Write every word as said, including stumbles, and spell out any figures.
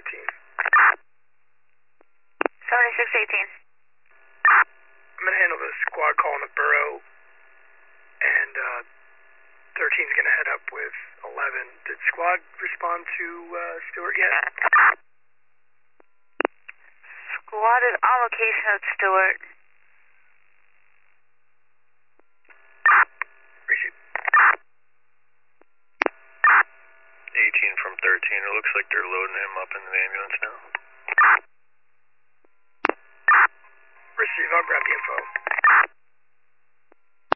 eighteen. seventy-six eighteen. I'm going to handle the squad call in the borough, and uh, thirteen's going to head up with eleven. Did squad respond to uh, Stewart yet? Squad is on location at Stewart. Appreciate it. eighteen from thirteen. It looks like they're loading him up in the ambulance now. Receive, I'll grab the info.